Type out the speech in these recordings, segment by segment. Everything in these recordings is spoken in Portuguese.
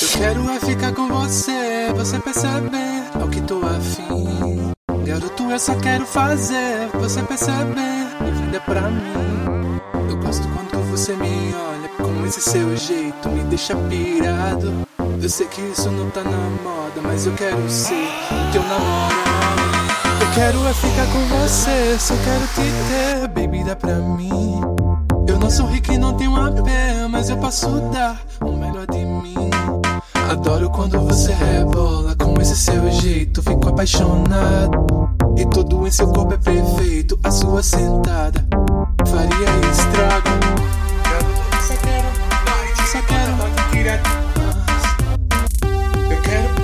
Eu quero é ficar com você, você perceber ao que tô afim. Garoto, eu só quero fazer você perceber e vender pra mim. Eu gosto quando você me olha com esse seu jeito, me deixa pirado. Eu sei que isso não tá na moda, mas eu quero ser teu namorado. Eu quero é ficar com você, só quero te ter, baby, dá pra mim. Eu não sou rico e não tenho AP, mas eu posso dar o melhor de mim. Adoro quando você rebola com esse seu jeito, fico apaixonado. E tudo em seu corpo é perfeito, a sua sentada faria estrago. Só quero direto. Eu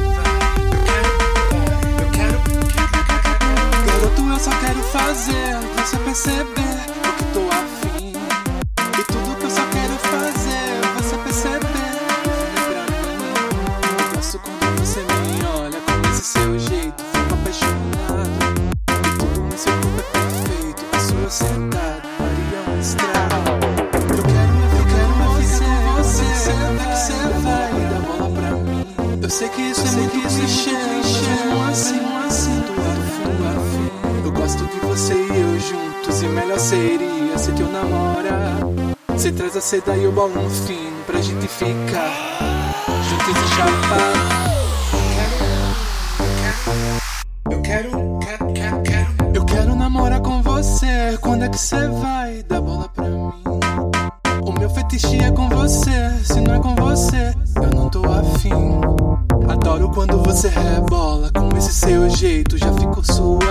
quero. Garoto, eu só quero fazer você perceber o que tô afim. E tudo que eu só quero fazer você perceber. Pra mim, eu gosto quando você me olha com esse seu jeito, fico apaixonado. E tudo em seu corpo é perfeito, a sua sentada faria estrago. Eu quero ficar com você, você vai dar bola pra mim. Eu sei que isso é muito clichê, mas assim, tô afim. Eu gosto de você e eu juntos, e melhor seria ser teu namorado. Você traz a seda e o balão fino pra gente ficar juntos e chapar. Eu quero namorar com você. Quando é que você vai dar bola pra mim? O meu fetiche é com você. Se não é com você, eu não tô afim. Adoro quando você rebola com esse seu jeito, já fico suado.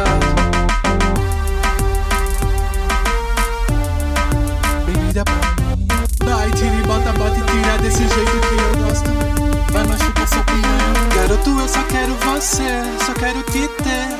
Baby, dá pra mim. Vai, tira e bota e tira desse jeito que eu gosto. Vai machucar sua piranha. Garoto, eu só quero você, só quero te ter.